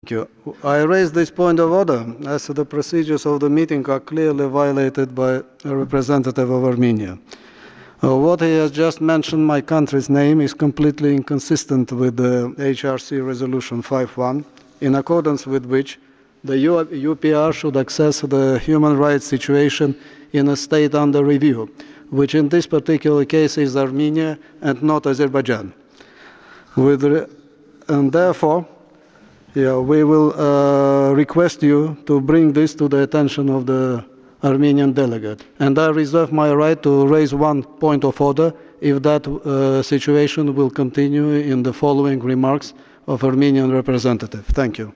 Thank you. I raise this point of order as the procedures of the meeting are clearly violated by a representative of Armenia. What he has just mentioned, my country's name, is completely inconsistent with the HRC Resolution 5.1, in accordance with which the UPR should assess the human rights situation in a state under review, which in this particular case is Armenia and not Azerbaijan. And therefore, we will request you to bring this to the attention of the Armenian delegate. And I reserve my right to raise one point of order if that situation will continue in the following remarks of Armenian representative. Thank you.